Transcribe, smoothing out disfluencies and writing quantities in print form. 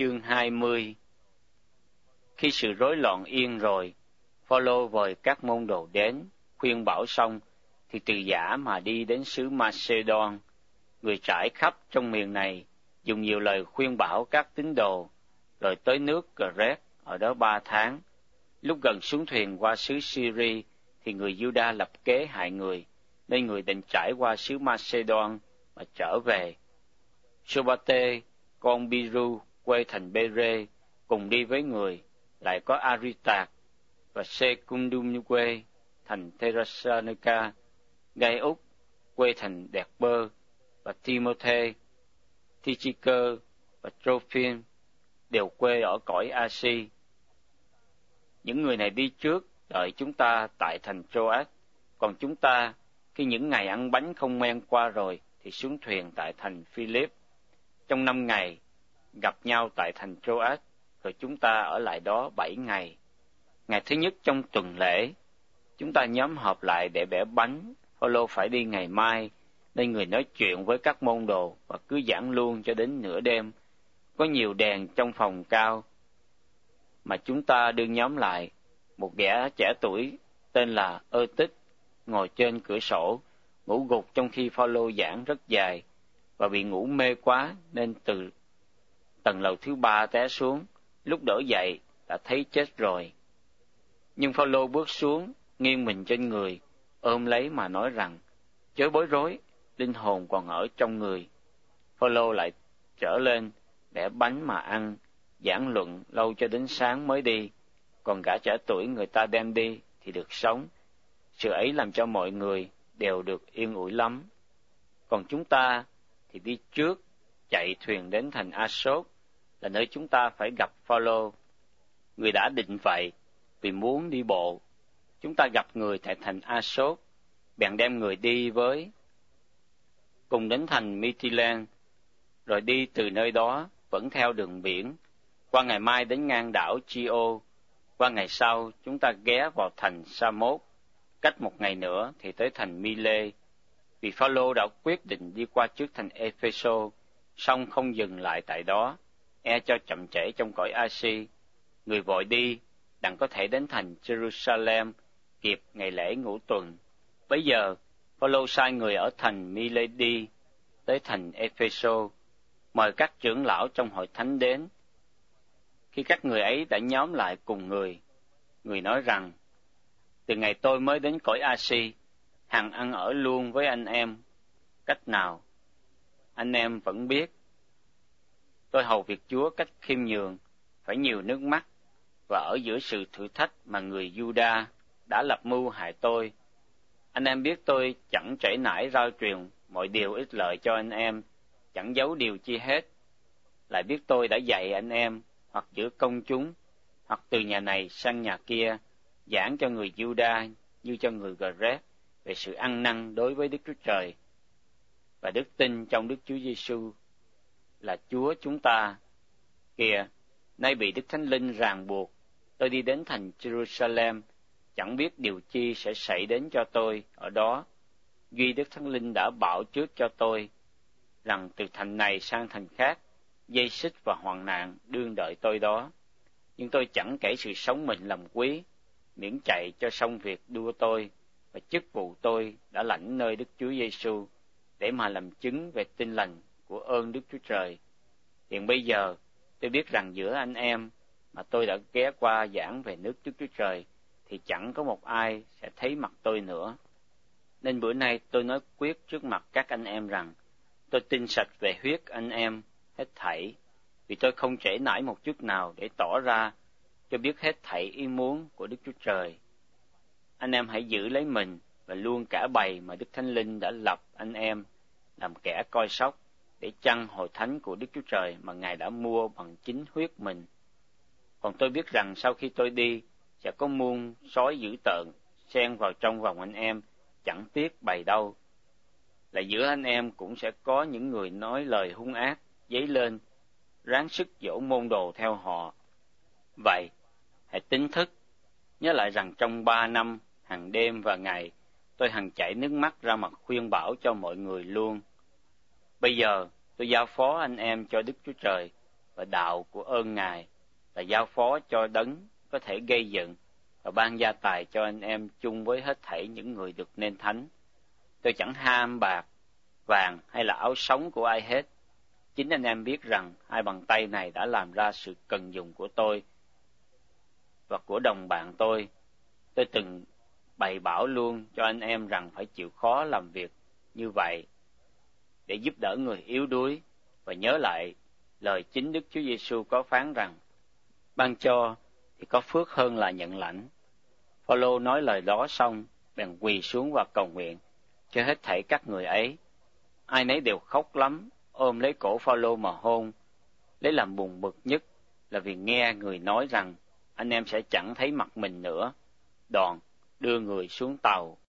Chương 20. Khi sự rối loạn yên rồi, Phao-lô vời các môn đồ đến, khuyên bảo xong, thì từ Giã mà đi đến xứ Ma-xê-đoan. Người trải khắp trong miền này dùng nhiều lời khuyên bảo các tín đồ, rồi tới nước Gret, ở đó 3 tháng. Lúc gần xuống thuyền qua xứ Syri, thì người Giu-đa lập kế hại người, nên người định trải qua xứ Ma-xê-đoan mà trở về. Sô-ba-tê, con Bi-ru, quê thành Bê-rê, cùng đi với người, lại có A-ri-tạc và Sê-cung-đu-quê, thành Thê-ra-sa-nê-ca, Gai-úc, quê thành Đẹt-bơ, và Ti-mô-thê, Thi-chi-cơ và Trô-phiên, đều quê ở cõi A-si. Những người này đi trước, đợi chúng ta tại thành Trô-át, còn chúng ta, khi những ngày ăn bánh không men qua rồi, thì xuống thuyền tại thành Phi-líp. Trong 5 ngày, gặp nhau tại thành Trô-át, rồi chúng ta ở lại đó 7 ngày. Ngày thứ nhất trong tuần lễ, chúng ta nhóm họp lại để bẻ bánh. Phao-lô phải đi ngày mai, nên người nói chuyện với các môn đồ và cứ giảng luôn cho đến nửa đêm. Có nhiều đèn trong phòng cao mà chúng ta đưa nhóm lại. Một gã trẻ tuổi tên là Ơ-tích ngồi trên cửa sổ, ngủ gục trong khi Phao-lô giảng rất dài, và bị ngủ mê quá nên từ tầng lầu thứ 3 té xuống. Lúc đỡ dậy đã thấy chết rồi. Nhưng Phao-lô bước xuống, nghiêng mình trên người, ôm lấy mà nói rằng: chớ bối rối, linh hồn còn ở trong người. Phao-lô lại trở lên, bẻ bánh mà ăn, giảng luận lâu cho đến sáng mới đi. Còn gã trẻ tuổi người ta đem đi thì được sống. Sự ấy làm cho mọi người đều được yên ủi lắm. Còn chúng ta thì đi trước, chạy thuyền đến thành A-sốt, là nơi chúng ta phải gặp Phao-lô. Người đã định vậy, vì muốn đi bộ. Chúng ta gặp người tại thành A-sốt, bèn đem người đi với, cùng đến thành Mi-thi-len, rồi đi từ nơi đó vẫn theo đường biển, qua ngày mai đến ngang đảo Chi-ô. Qua ngày sau, chúng ta ghé vào thành Sa-mốt, cách 1 ngày nữa thì tới thành Mi-lê. Vì Phao-lô đã quyết định đi qua trước thành Ê-phê-sô, song không dừng lại tại đó, e cho chậm trễ trong cõi A-si. Người vội đi, đặng có thể đến thành Jerusalem kịp ngày lễ Ngũ Tuần. Bấy giờ, Phao-lô sai người ở thành Mi-lê đi tới thành Ê-phê-sô, mời các trưởng lão trong hội thánh đến. Khi các người ấy đã nhóm lại cùng người nói rằng: từ ngày tôi mới đến cõi A-si, hằng ăn ở luôn với anh em. Cách nào? Anh em vẫn biết. Tôi hầu việc Chúa cách khiêm nhường, phải nhiều nước mắt, và ở giữa sự thử thách mà người Giu-đa đã lập mưu hại tôi. Anh em biết tôi chẳng trễ nải rao truyền mọi điều ích lợi cho anh em, chẳng giấu điều chi hết. Lại biết tôi đã dạy anh em, hoặc giữa công chúng, hoặc từ nhà này sang nhà kia, giảng cho người Giu-đa như cho người Gret về sự ăn năn đối với Đức Chúa Trời và đức tin trong Đức Chúa Giêsu là Chúa chúng ta. Kìa, nay bị Đức Thánh Linh ràng buộc, tôi đi đến thành Jerusalem, chẳng biết điều chi sẽ xảy đến cho tôi ở đó. Duy Đức Thánh Linh đã bảo trước cho tôi rằng từ thành này sang thành khác, dây xích và hoạn nạn đương đợi tôi đó. Nhưng tôi chẳng kể sự sống mình làm quý, miễn chạy cho xong việc đua tôi và chức vụ tôi đã lãnh nơi Đức Chúa Giêsu, để mà làm chứng về tin lành của ơn Đức Chúa Trời. Hiện bây giờ tôi biết rằng giữa anh em mà tôi đã ghé qua giảng về nước Đức Chúa Trời thì chẳng có một ai sẽ thấy mặt tôi nữa. Nên bữa nay tôi nói quyết trước mặt các anh em rằng tôi tin sạch về huyết anh em hết thảy, vì tôi không trễ nải một chút nào để tỏ ra cho biết hết thảy ý muốn của Đức Chúa Trời. Anh em hãy giữ lấy mình và luôn cả bầy mà Đức Thánh Linh đã lập anh em làm kẻ coi sóc, để chăn hội thánh của Đức Chúa Trời mà Ngài đã mua bằng chính huyết mình. Còn tôi biết rằng sau khi tôi đi, sẽ có muôn sói dữ tợn xen vào trong vòng anh em, chẳng tiếc bầy đâu. Là giữa anh em cũng sẽ có những người nói lời hung ác dấy lên, ráng sức dỗ môn đồ theo họ. Vậy, hãy tính thức, nhớ lại rằng trong 3 năm, hàng đêm và ngày, tôi hằng chảy nước mắt ra mặt khuyên bảo cho mọi người luôn. Bây giờ, tôi giao phó anh em cho Đức Chúa Trời, và đạo của ơn Ngài là giao phó cho đấng có thể gây dựng và ban gia tài cho anh em chung với hết thảy những người được nên thánh. Tôi chẳng ham bạc, vàng hay là áo sống của ai hết. Chính anh em biết rằng hai bàn tay này đã làm ra sự cần dùng của tôi và của đồng bạn tôi. Tôi từng bày bảo luôn cho anh em rằng phải chịu khó làm việc như vậy để giúp đỡ người yếu đuối, và nhớ lại lời chính Đức Chúa Giêsu có phán rằng ban cho thì có phước hơn là nhận lãnh. Phaolô nói lời đó xong bèn quỳ xuống và cầu nguyện cho hết thảy các người ấy. Ai nấy đều khóc lắm, ôm lấy cổ Phaolô mà hôn. Lấy làm buồn bực nhất là vì nghe người nói rằng anh em sẽ chẳng thấy mặt mình nữa. Đoàn đưa người xuống tàu.